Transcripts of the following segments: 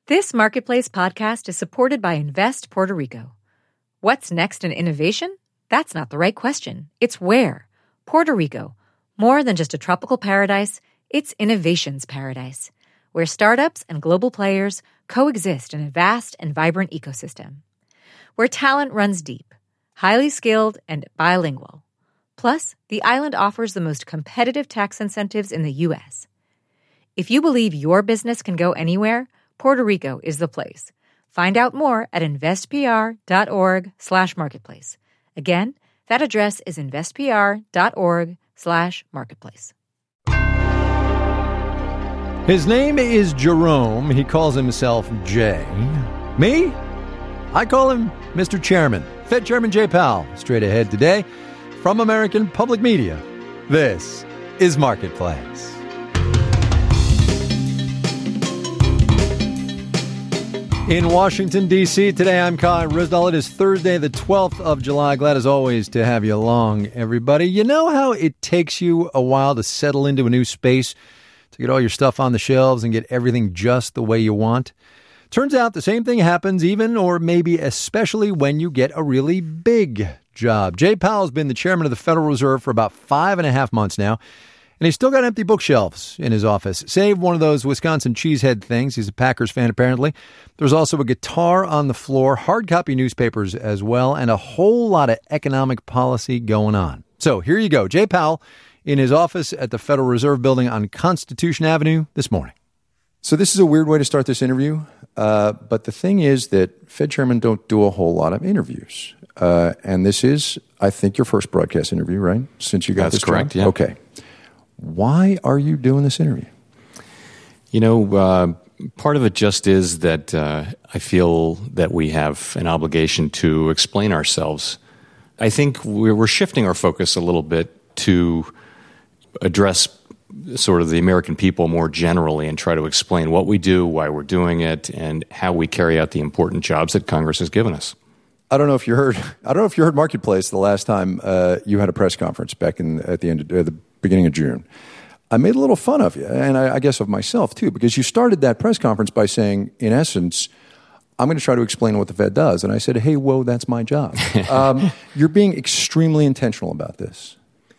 This Marketplace podcast is supported by Invest Puerto Rico. What's next in innovation? That's not the right question. It's where. Puerto Rico. More than just a tropical paradise, it's innovation's paradise, where startups and global players coexist in a vast and vibrant ecosystem. Where talent runs deep, highly skilled, and bilingual. Plus, the island offers the most competitive tax incentives in the U.S. If you believe your business can go anywhere, Puerto Rico is the place. Find out more at investpr.org/marketplace. Again, that address is investpr.org/marketplace. His name is Jerome. He calls himself Jay. Me? I call him Mr. Chairman. Fed Chairman Jay Powell. Straight ahead today from American Public Media. This is Marketplace. In Washington, D.C., today I'm Kai Ryssdal. It is Thursday, the 12th of July. Glad as always to have you along, everybody. You know how it takes you a while to settle into a new space, to get all your stuff on the shelves and get everything just the way you want? Turns out the same thing happens even, or maybe especially, when you get a really big job. Jay Powell's been the chairman of the Federal Reserve for about 5.5 months now. And he's still got empty bookshelves in his office, save one of those Wisconsin cheesehead things. He's a Packers fan, apparently. There's also a guitar on the floor, hard copy newspapers as well, and a whole lot of economic policy going on. So here you go. Jay Powell in his office at the Federal Reserve Building on Constitution Avenue this morning. So this is a weird way to start this interview, but the thing is that Fed chairmen don't do a whole lot of interviews. And this is, I think, your first broadcast interview, right? Since you got this job? That's correct, yeah. Okay. Why are you doing this interview? You know, part of it just is that I feel that we have an obligation to explain ourselves. I think we're shifting our focus a little bit to address sort of the American people more generally and try to explain what we do, why we're doing it, and how we carry out the important jobs that Congress has given us. I don't know if you heard Marketplace the last time you had a press conference back at the beginning of June. I made a little fun of you, and I guess of myself too, because you started that press conference by saying, in essence, I'm going to try to explain what the Fed does. And I said, hey, whoa, that's my job. You're being extremely intentional about this.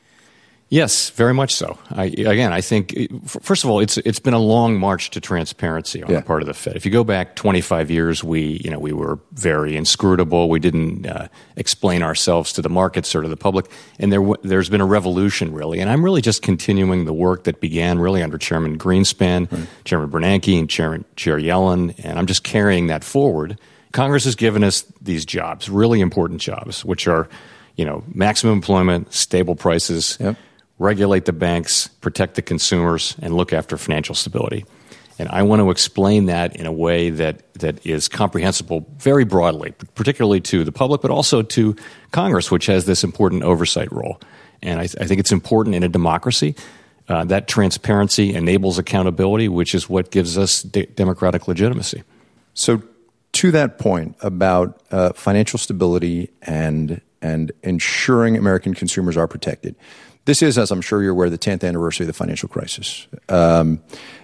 Yes, very much so. I think, first of all, it's been a long march to transparency on the part of the Fed. If you go back 25 years, we were very inscrutable. We didn't explain ourselves to the markets or to the public, and there's been a revolution, really. And I'm really just continuing the work that began really under Chairman Greenspan, Chairman Bernanke, and Chair Yellen, and I'm just carrying that forward. Congress has given us these jobs, really important jobs, which are, maximum employment, stable prices. Yep. Regulate the banks, protect the consumers, and look after financial stability. And I want to explain that in a way that is comprehensible very broadly, particularly to the public, but also to Congress, which has this important oversight role. And I think it's important in a democracy. That transparency enables accountability, which is what gives us democratic legitimacy. So to that point about financial stability and ensuring American consumers are protected, this is, as I'm sure you're aware, the 10th anniversary of the financial crisis. And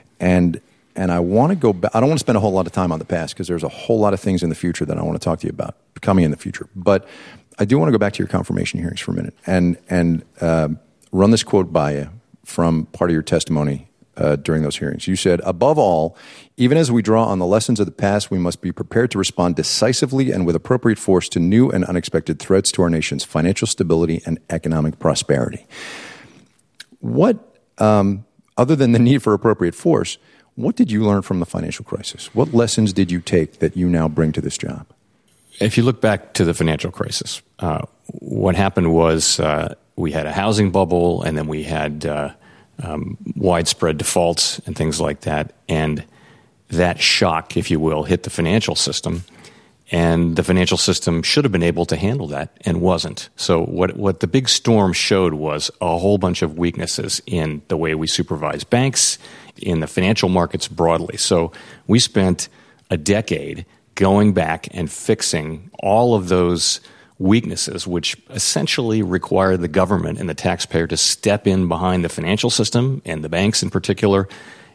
I want to go back. I don't want to spend a whole lot of time on the past because there's a whole lot of things in the future that I want to talk to you about coming in the future. But I do want to go back to your confirmation hearings for a minute and run this quote by you from part of your testimony during those hearings. You said, above all, even as we draw on the lessons of the past, we must be prepared to respond decisively and with appropriate force to new and unexpected threats to our nation's financial stability and economic prosperity. What, other than the need for appropriate force, what did you learn from the financial crisis? What lessons did you take that you now bring to this job? If you look back to the financial crisis, what happened was we had a housing bubble, and then we had widespread defaults and things like that. And that shock, if you will, hit the financial system. And the financial system should have been able to handle that and wasn't. So what the big storm showed was a whole bunch of weaknesses in the way we supervise banks, in the financial markets broadly. So we spent a decade going back and fixing all of those weaknesses, which essentially require the government and the taxpayer to step in behind the financial system and the banks in particular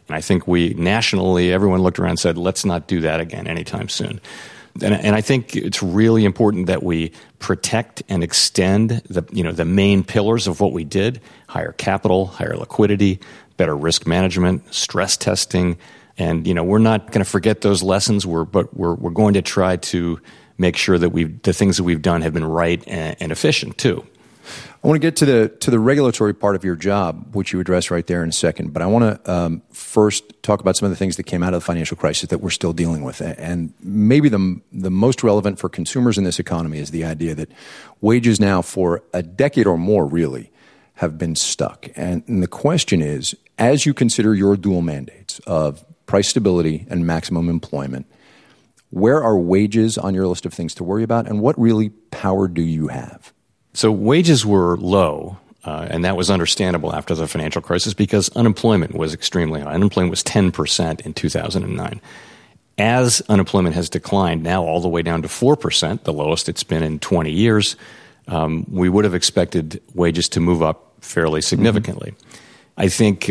And I think nationally, everyone looked around and said, let's not do that again anytime soon. And I think it's really important that we protect and extend the main pillars of what we did: higher capital, higher liquidity, better risk management, stress testing. And we're not going to forget those lessons. But we're going to try to make sure that the things that we've done have been right and efficient too. I want to get to the regulatory part of your job, which you address right there in a second. But I want to first talk about some of the things that came out of the financial crisis that we're still dealing with. And maybe the most relevant for consumers in this economy is the idea that wages now for a decade or more really have been stuck. And the question is, as you consider your dual mandates of price stability and maximum employment, where are wages on your list of things to worry about, and what really power do you have? So wages were low, and that was understandable after the financial crisis because unemployment was extremely high. Unemployment was 10% in 2009. As unemployment has declined now all the way down to 4%, the lowest it's been in 20 years, we would have expected wages to move up fairly significantly. Mm-hmm. I think,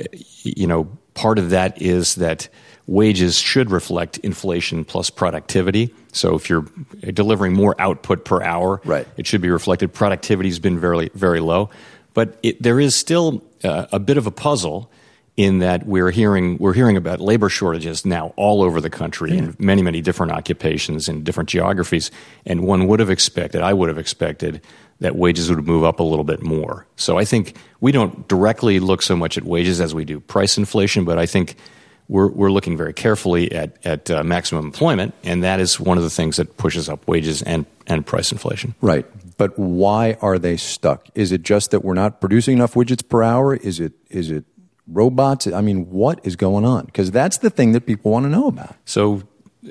part of that is that wages should reflect inflation plus productivity. So if you're delivering more output per hour, right, it should be reflected. Productivity has been very, very low. But there is still a bit of a puzzle in that we're hearing about labor shortages now all over the country in many, many different occupations and different geographies. And I would have expected that wages would move up a little bit more. So I think we don't directly look so much at wages as we do price inflation, but I think we're looking very carefully at maximum employment, and that is one of the things that pushes up wages and price inflation. Right. But why are they stuck? Is it just that we're not producing enough widgets per hour? Is it robots? I mean, what is going on? Because that's the thing that people want to know about. So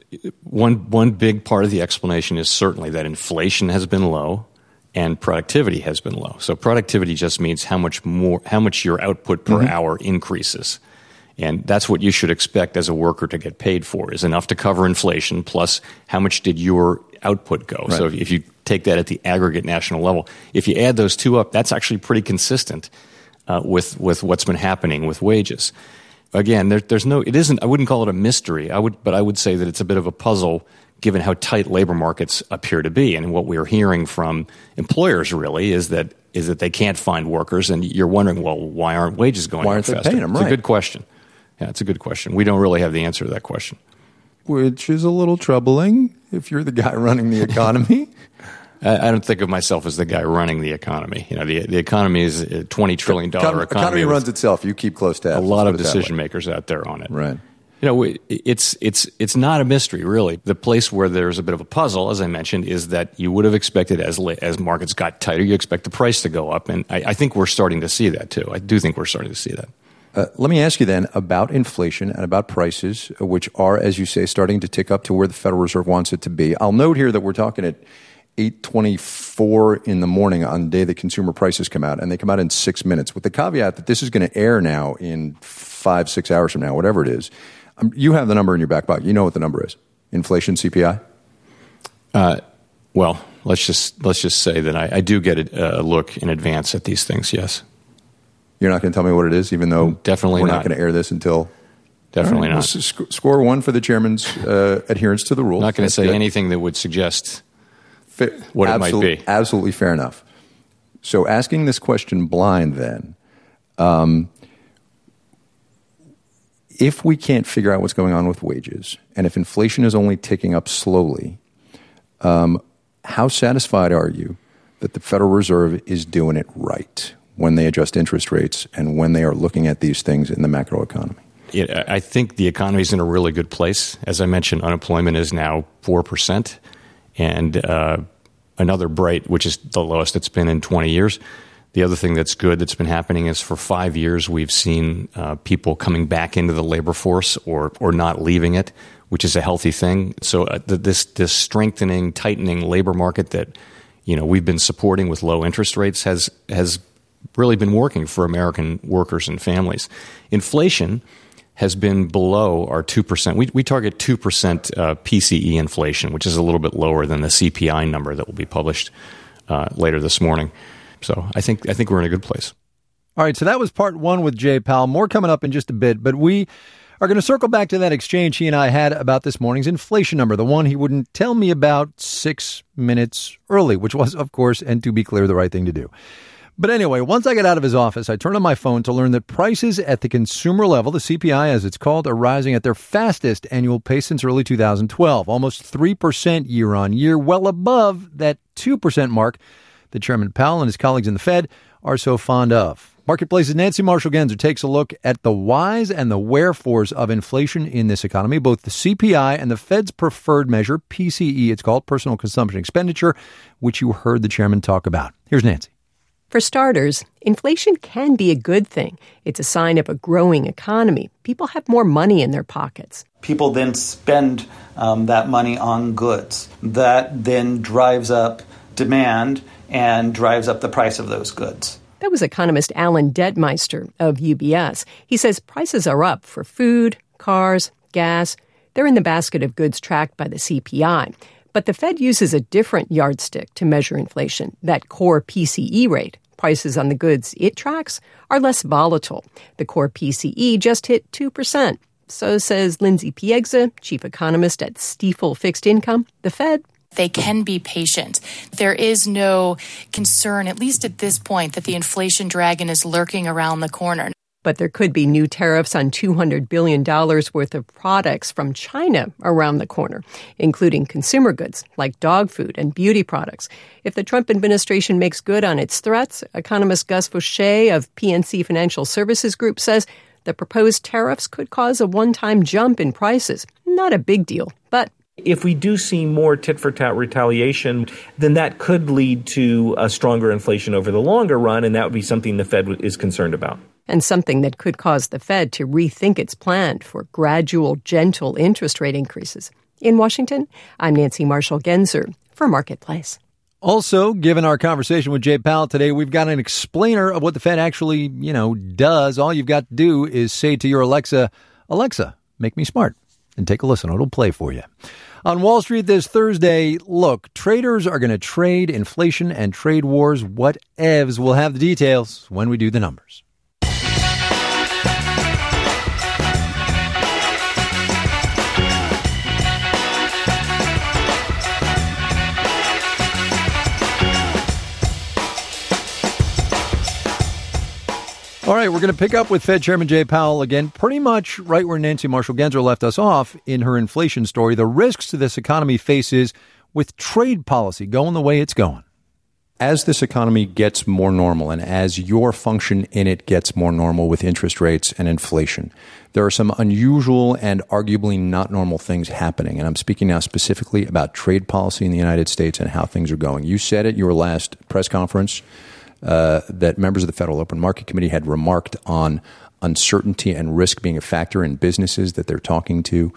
one big part of the explanation is certainly that inflation has been low and productivity has been low. So productivity just means how much your output per hour increases. And that's what you should expect as a worker to get paid for, is enough to cover inflation plus how much did your output go. Right. So if you take that at the aggregate national level, if you add those two up, that's actually pretty consistent with what's been happening with wages. Again, I wouldn't call it a mystery, but I would say that it's a bit of a puzzle given how tight labor markets appear to be. And what we're hearing from employers really is that they can't find workers, and you're wondering, well, why aren't wages going up faster? Why aren't they paying them? Right. It's a good question. Yeah, it's a good question. We don't really have the answer to that question. Which is a little troubling if you're the guy running the economy. I don't think of myself as the guy running the economy. The economy is a $20 trillion economy. Economy runs itself. You keep close tabs. A lot of decision makers out there on it. Right. It's not a mystery, really. The place where there's a bit of a puzzle, as I mentioned, is that you would have expected as markets got tighter, you expect the price to go up. And I think we're starting to see that, too. I do think we're starting to see that. Let me ask you then about inflation and about prices, which are, as you say, starting to tick up to where the Federal Reserve wants it to be. I'll note here that we're talking at 8:24 in the morning on the day that consumer prices come out, and they come out in 6 minutes, with the caveat that this is going to air now in 5-6 hours from now, whatever it is. You have the number in your back pocket. You know what the number is. Inflation, CPI? Well, let's just say that I do get a look in advance at these things, yes. You're not going to tell me what it is, even though definitely we're not going to air this until... Definitely not. Score one for the chairman's adherence to the rules. Not going to say anything that would suggest what it might be. Absolutely fair enough. So asking this question blind then, if we can't figure out what's going on with wages, and if inflation is only ticking up slowly, how satisfied are you that the Federal Reserve is doing it right when they adjust interest rates and when they are looking at these things in the macroeconomy? I think the economy is in a really good place. As I mentioned, unemployment is now 4%, and another bright, which is the lowest it's been in 20 years. The other thing that's good that's been happening is for 5 years we've seen people coming back into the labor force or not leaving it, which is a healthy thing. So this strengthening, tightening labor market that we've been supporting with low interest rates has really been working for American workers and families. Inflation has been below our 2%. We target 2% PCE inflation, which is a little bit lower than the CPI number that will be published later this morning. So I think we're in a good place. All right, so that was part one with Jay Powell. More coming up in just a bit, but we are going to circle back to that exchange he and I had about this morning's inflation number, the one he wouldn't tell me about 6 minutes early, which was, of course, and to be clear, the right thing to do. But anyway, once I got out of his office, I turned on my phone to learn that prices at the consumer level, the CPI as it's called, are rising at their fastest annual pace since early 2012, almost 3% year on year, well above that 2% mark that Chairman Powell and his colleagues in the Fed are so fond of. Marketplace's Nancy Marshall-Genzer takes a look at the whys and the wherefores of inflation in this economy, both the CPI and the Fed's preferred measure, PCE, it's called, Personal Consumption Expenditure, which you heard the chairman talk about. Here's Nancy. For starters, inflation can be a good thing. It's a sign of a growing economy. People have more money in their pockets. People then spend that money on goods. That then drives up demand and drives up the price of those goods. That was economist Alan Detmeister of UBS. He says prices are up for food, cars, gas. They're in the basket of goods tracked by the CPI. But the Fed uses a different yardstick to measure inflation, that core PCE rate. Prices on the goods it tracks are less volatile. The core PCE just hit 2%. So says Lindsay Piegza, chief economist at Stifel Fixed Income. The Fed, they can be patient. There is no concern, at least at this point, that the inflation dragon is lurking around the corner. But there could be new tariffs on $200 billion worth of products from China around the corner, including consumer goods like dog food and beauty products. If the Trump administration makes good on its threats, economist Gus Fauché of PNC Financial Services Group says the proposed tariffs could cause a one-time jump in prices. Not a big deal, but if we do see more tit-for-tat retaliation, then that could lead to a stronger inflation over the longer run, and that would be something the Fed is concerned about. And something that could cause the Fed to rethink its plan for gradual, gentle interest rate increases. In Washington, I'm Nancy Marshall-Genzer for Marketplace. Also, given our conversation with Jay Powell today, we've got an explainer of what the Fed actually, does. All you've got to do is say to your Alexa, "Alexa, make me smart," and take a listen. It'll play for you. On Wall Street this Thursday, look, traders are going to trade inflation and trade wars. Whatevs. We'll have the details when we do the numbers. All right, we're going to pick up with Fed Chairman Jay Powell again, pretty much right where Nancy Marshall-Genzer left us off in her inflation story, the risks to this economy faces with trade policy going the way it's going. As this economy gets more normal and as your function in it gets more normal with interest rates and inflation, there are some unusual and arguably not normal things happening. And I'm speaking now specifically about trade policy in the United States and how things are going. You said at your last press conference that members of the Federal Open Market Committee had remarked on uncertainty and risk being a factor in businesses that they're talking to.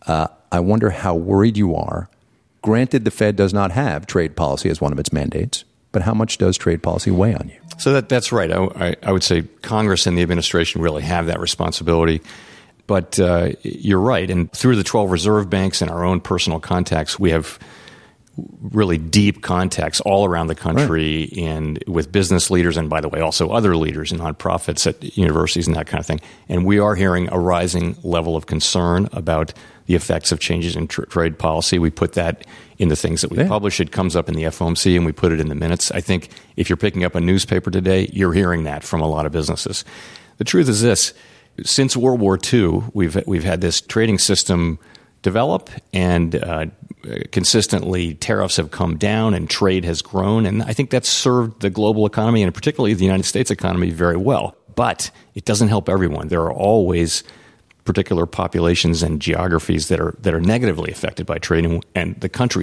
I wonder how worried you are. Granted, the Fed does not have trade policy as one of its mandates, but how much does trade policy weigh on you? So that's right. I would say Congress and the administration really have that responsibility. But you're right. And through the 12 reserve banks and our own personal contacts, we have really deep contacts all around the country, right, and with business leaders and, by the way, also other leaders and nonprofits at universities and that kind of thing. And we are hearing a rising level of concern about the effects of changes in trade policy. We put that in the things that we publish. It comes up in the FOMC, and we put it in the minutes. I think if you're picking up a newspaper today, you're hearing that from a lot of businesses. The truth is this. Since World War II, we've had this trading system develop, and consistently tariffs have come down and trade has grown. And I think that's served the global economy, and particularly the United States economy, very well. But it doesn't help everyone. There are always particular populations and geographies that are negatively affected by trading, and no country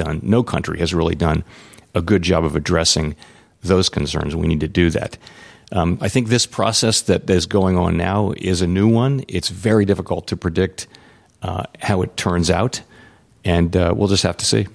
has really done a good job of addressing those concerns. We need to do that. I think this process that is going on now is a new one. It's very difficult to predict how it turns out, and we'll just have to see.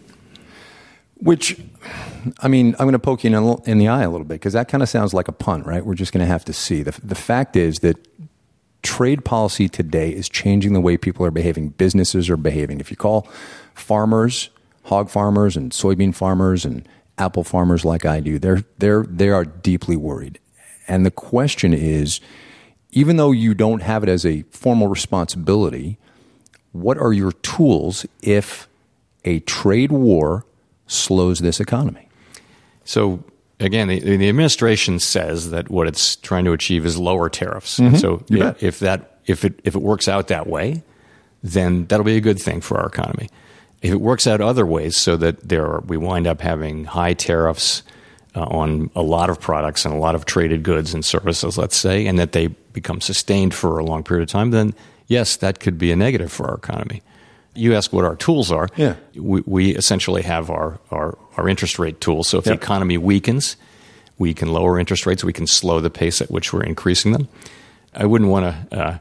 Which, I mean, I'm going to poke you in the eye a little bit, because that kind of sounds like a punt, right? We're just going to have to see. The fact is that trade policy today is changing the way people are behaving, businesses are behaving. If you call farmers, hog farmers and soybean farmers and apple farmers like I do, they are deeply worried. And the question is, even though you don't have it as a formal responsibility, what are your tools if a trade war slows this economy? So, again, the administration says that what it's trying to achieve is lower tariffs. Mm-hmm. So if it works out that way, then that'll be a good thing for our economy. If it works out other ways so that we wind up having high tariffs on a lot of products and a lot of traded goods and services, let's say, and that they become sustained for a long period of time, then yes, that could be a negative for our economy. You ask what our tools are. Yeah. We essentially have our interest rate tools. So if the economy weakens, we can lower interest rates. We can slow the pace at which we're increasing them. I wouldn't want to,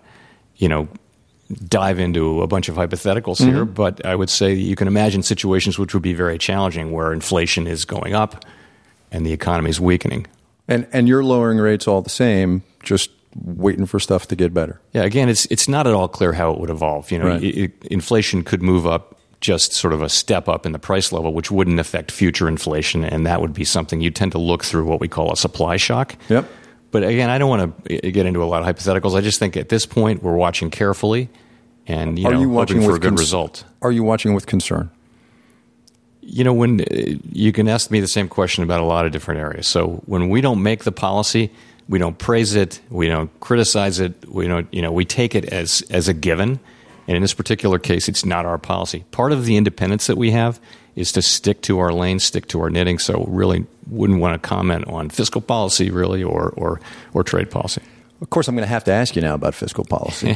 dive into a bunch of hypotheticals here, but I would say you can imagine situations which would be very challenging where inflation is going up and the economy is weakening. And you're lowering rates all the same, just waiting for stuff to get better. Yeah, again, it's not at all clear how it would evolve. Inflation could move up just sort of a step up in the price level, which wouldn't affect future inflation, and that would be something you tend to look through what we call a supply shock. Yep. But again, I don't want to get into a lot of hypotheticals. I just think at this point we're watching carefully and hoping for a good result. Are you watching with concern? When you can ask me the same question about a lot of different areas. So when we don't make the policy, we don't praise it, we don't criticize it, we take it as a given. And in this particular case, it's not our policy. Part of the independence that we have is to stick to our lane, stick to our knitting. So really wouldn't want to comment on fiscal policy really or trade policy. Of course, I'm going to have to ask you now about fiscal policy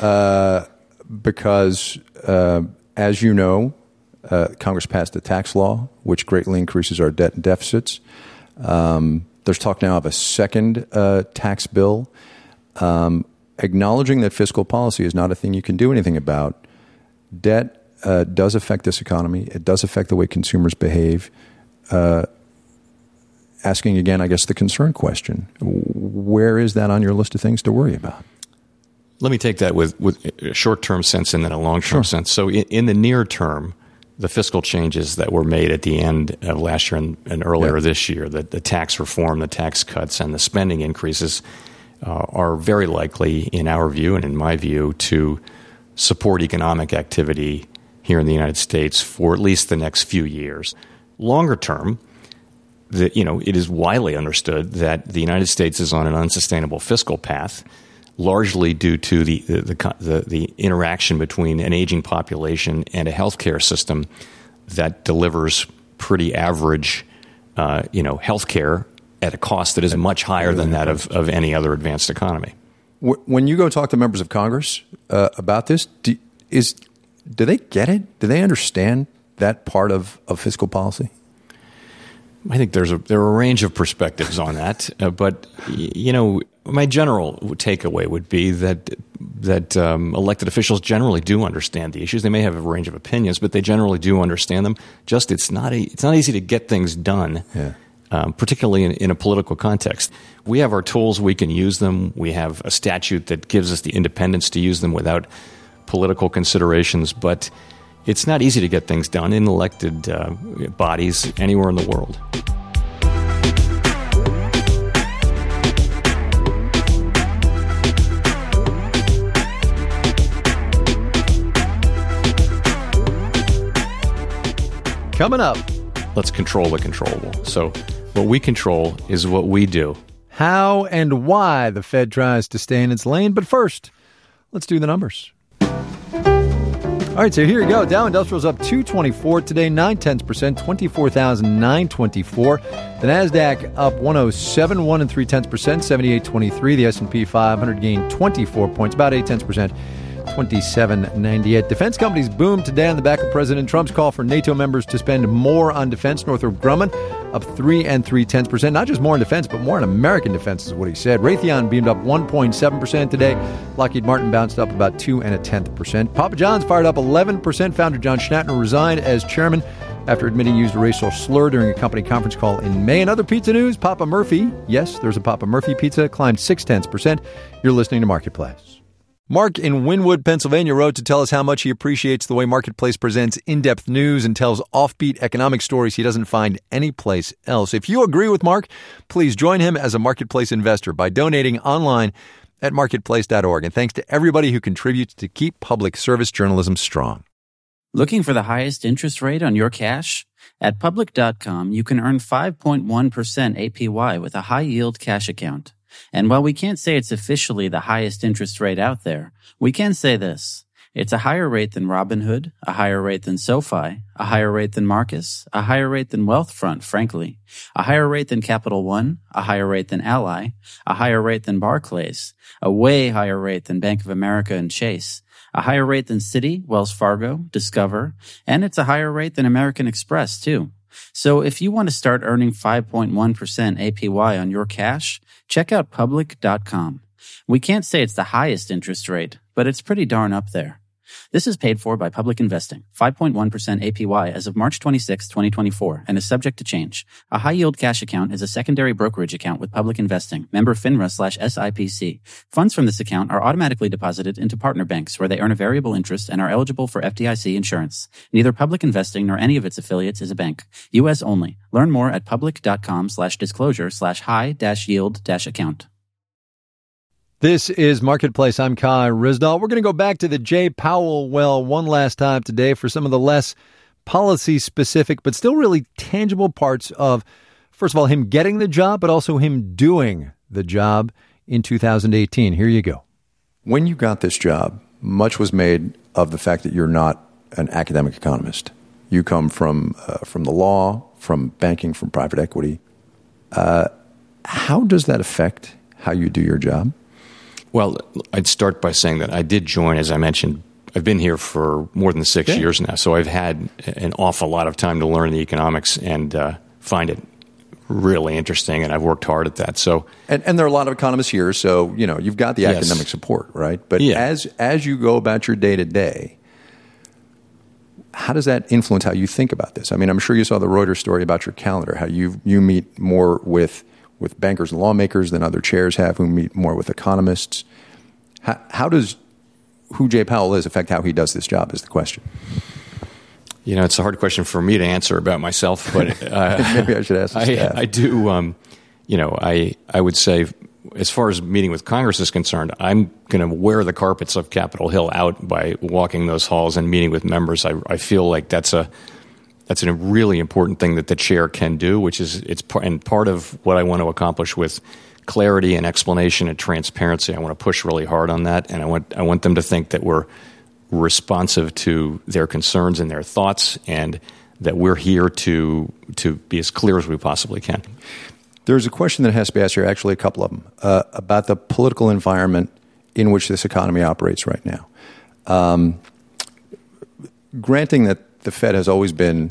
because, as you know, Congress passed a tax law which greatly increases our debt and deficits. There's talk now of a second tax bill. Acknowledging that fiscal policy is not a thing you can do anything about, debt does affect this economy. It does affect the way consumers behave. Asking again, I guess, the concern question, where is that on your list of things to worry about? Let me take that with a short-term sense and then a long-term sense. So in the near term, the fiscal changes that were made at the end of last year and earlier this year, the tax reform, the tax cuts, and the spending increases are very likely, in our view and in my view, to support economic activity here in the United States for at least the next few years. Longer term, it is widely understood that the United States is on an unsustainable fiscal path, largely due to the interaction between an aging population and a healthcare system that delivers pretty average, healthcare at a cost that is much higher than that of any other advanced economy. When you go talk to members of Congress about this, do they get it? Do they understand that part of fiscal policy? I think there are a range of perspectives on that, but my general takeaway would be that elected officials generally do understand the issues. They may have a range of opinions, but they generally do understand them. Just it's not easy to get things done. Yeah. Particularly in a political context. We have our tools, we can use them. We have a statute that gives us the independence to use them without political considerations, but it's not easy to get things done in elected bodies anywhere in the world. Coming up, let's control the controllable. So what we control is what we do. How and why the Fed tries to stay in its lane. But first, let's do the numbers. All right, so here you go. Dow Industrial's up 224 today, 0.9%, 24,924. The Nasdaq up 107, 1 3/10%, 78.23. The S&P 500 gained 24 points, about 0.8%. 27.98. Defense companies boomed today on the back of President Trump's call for NATO members to spend more on defense. Northrop Grumman up 3 3/10%. Not just more on defense, but more on American defense is what he said. Raytheon beamed up 1.7% today. Lockheed Martin bounced up about 2 1/10%. Papa John's fired up 11%. Founder John Schnatter resigned as chairman after admitting he used a racial slur during a company conference call in May. And other pizza news, Papa Murphy, yes, there's a Papa Murphy pizza, climbed 0.6%. You're listening to Marketplace. Mark in Wynwood, Pennsylvania wrote to tell us how much he appreciates the way Marketplace presents in-depth news and tells offbeat economic stories he doesn't find anyplace else. If you agree with Mark, please join him as a Marketplace investor by donating online at marketplace.org. And thanks to everybody who contributes to keep public service journalism strong. Looking for the highest interest rate on your cash? At Public.com, you can earn 5.1% APY with a high-yield cash account. And while we can't say it's officially the highest interest rate out there, we can say this. It's a higher rate than Robinhood, a higher rate than SoFi, a higher rate than Marcus, a higher rate than Wealthfront, frankly, a higher rate than Capital One, a higher rate than Ally, a higher rate than Barclays, a way higher rate than Bank of America and Chase, a higher rate than Citi, Wells Fargo, Discover, and it's a higher rate than American Express, too. So if you want to start earning 5.1% APY on your cash, check out Public.com. We can't say it's the highest interest rate, but it's pretty darn up there. This is paid for by Public Investing. 5.1% APY as of March 26, 2024, and is subject to change. A high-yield cash account is a secondary brokerage account with Public Investing. Member FINRA/SIPC. Funds from this account are automatically deposited into partner banks where they earn a variable interest and are eligible for FDIC insurance. Neither Public Investing nor any of its affiliates is a bank. U.S. only. Learn more at public.com/disclosure/high-yield-account. This is Marketplace. I'm Kai Ryssdal. We're going to go back to the Jay Powell well one last time today for some of the less policy-specific but still really tangible parts of, first of all, him getting the job, but also him doing the job in 2018. Here you go. When you got this job, much was made of the fact that you're not an academic economist. You come from the law, from banking, from private equity. How does that affect how you do your job? Well, I'd start by saying that I did join, as I mentioned. I've been here for more than 6 years now, so I've had an awful lot of time to learn the economics and find it really interesting, and I've worked hard at that. So, and there are a lot of economists here, so you've got the academic support, right? But as you go about your day to day, how does that influence how you think about this? I mean, I'm sure you saw the Reuters story about your calendar, how you meet more with bankers and lawmakers than other chairs have, who meet more with economists. How does who Jay Powell is affect how he does this job is the question. It's a hard question for me to answer about myself, but maybe I should ask the staff. I do, I would say, as far as meeting with Congress is concerned, I'm going to wear the carpets of Capitol Hill out by walking those halls and meeting with members. I feel like that's a really important thing that the chair can do, which is part of what I want to accomplish with clarity and explanation and transparency. I want to push really hard on that, and I want them to think that we're responsive to their concerns and their thoughts, and that we're here to be as clear as we possibly can. There's a question that has to be asked here, actually a couple of them, about the political environment in which this economy operates right now. Granting that the Fed has always been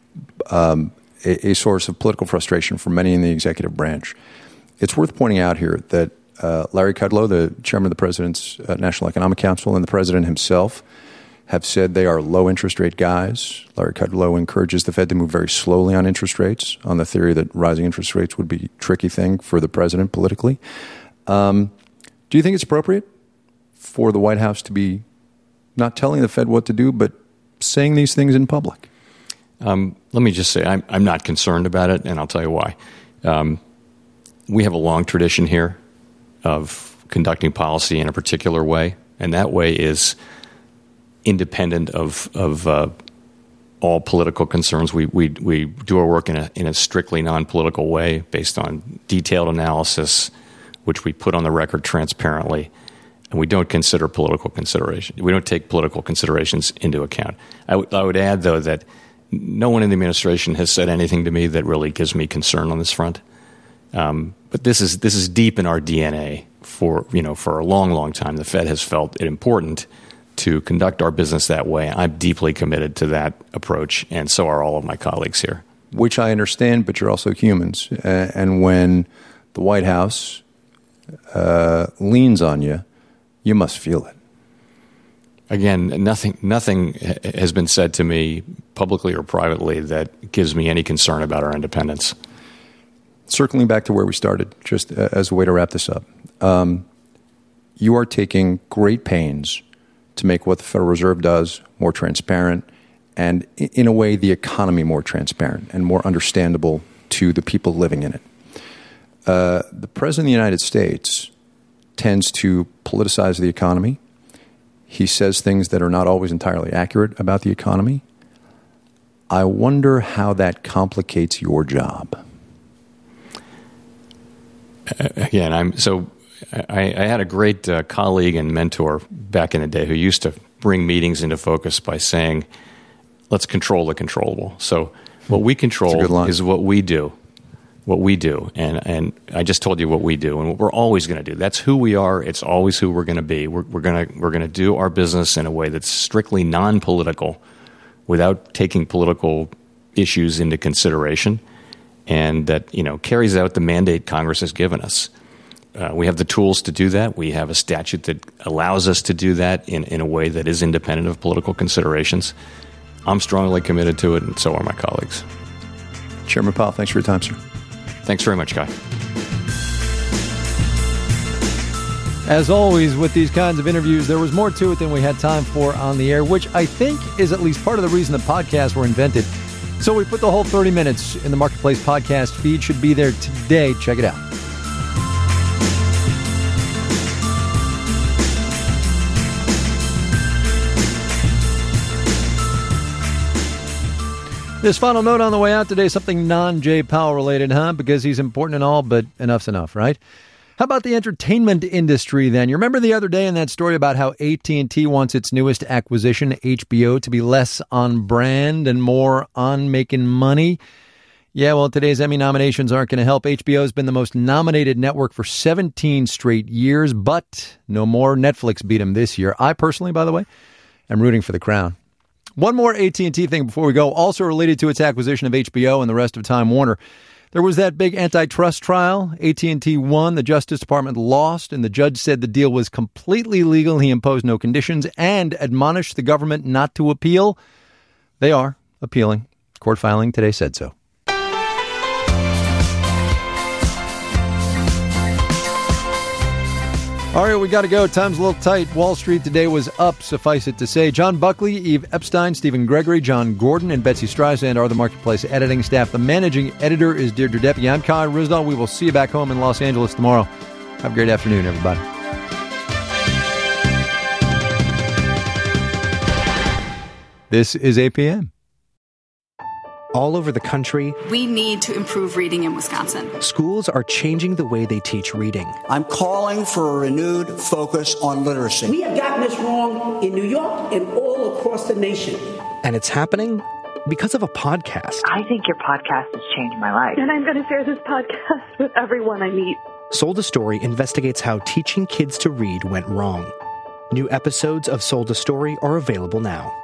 a source of political frustration for many in the executive branch, it's worth pointing out here that Larry Kudlow, the chairman of the President's National Economic Council, and the President himself have said they are low-interest rate guys. Larry Kudlow encourages the Fed to move very slowly on interest rates, on the theory that rising interest rates would be a tricky thing for the President politically. Do you think it's appropriate for the White House to be not telling the Fed what to do, but saying these things in public? Let me just say I'm not concerned about it, and I'll tell you why. We have a long tradition here of conducting policy in a particular way, and that way is independent of all political concerns. We do our work in a strictly non-political way based on detailed analysis, which we put on the record transparently, and we don't consider political consideration. We don't take political considerations into account. I would add, though, that no one in the administration has said anything to me that really gives me concern on this front. But this is deep in our DNA. For a long, long time, the Fed has felt it important to conduct our business that way. I'm deeply committed to that approach, and so are all of my colleagues here. Which I understand, but you're also humans. And when the White House leans on you, you must feel it. Again, nothing has been said to me publicly or privately that gives me any concern about our independence. Circling back to where we started, just as a way to wrap this up. you are taking great pains to make what the Federal Reserve does more transparent and, in a way, the economy more transparent and more understandable to the people living in it. The President of the United States tends to politicize the economy. He says things that are not always entirely accurate about the economy. I wonder how that complicates your job. Again, I had a great colleague and mentor back in the day who used to bring meetings into focus by saying, let's control the controllable. So what we control is what we do. And I just told you what we do and what we're always going to do. That's who we are. It's always who we're going to be. We're going to do our business in a way that's strictly non-political without taking political issues into consideration, and that, carries out the mandate Congress has given us. We have the tools to do that. We have a statute that allows us to do that in a way that is independent of political considerations. I'm strongly committed to it, and so are my colleagues. Chairman Powell, thanks for your time, sir. Thanks very much, Guy. As always with these kinds of interviews, there was more to it than we had time for on the air, which I think is at least part of the reason the podcasts were invented. So we put the whole 30 minutes in the Marketplace podcast feed. Should be there today. Check it out. This final note on the way out today, something non-Jay Powell related, huh? Because he's important and all, but enough's enough, right? How about the entertainment industry then? You remember the other day in that story about how AT&T wants its newest acquisition, HBO, to be less on brand and more on making money? Yeah, well, today's Emmy nominations aren't going to help. HBO has been the most nominated network for 17 straight years, but no more. Netflix beat them this year. I personally, by the way, am rooting for the Crown. One more AT&T thing before we go, also related to its acquisition of HBO and the rest of Time Warner. There was that big antitrust trial. AT&T won, the Justice Department lost, and the judge said the deal was completely legal. He imposed no conditions and admonished the government not to appeal. They are appealing. Court filing today said so. All right, we got to go. Time's a little tight. Wall Street today was up, suffice it to say. John Buckley, Eve Epstein, Stephen Gregory, John Gordon, and Betsy Streisand are the Marketplace editing staff. The managing editor is Deirdre Deppie. I'm Kai Ryssdal. We will see you back home in Los Angeles tomorrow. Have a great afternoon, everybody. This is APM. All over the country, we need to improve reading in Wisconsin. Schools are changing the way they teach reading. I'm calling for a renewed focus on literacy. We have gotten this wrong in New York and all across the nation. And it's happening because of a podcast. I think your podcast has changed my life. And I'm going to share this podcast with everyone I meet. Sold a Story investigates how teaching kids to read went wrong. New episodes of Sold a Story are available now.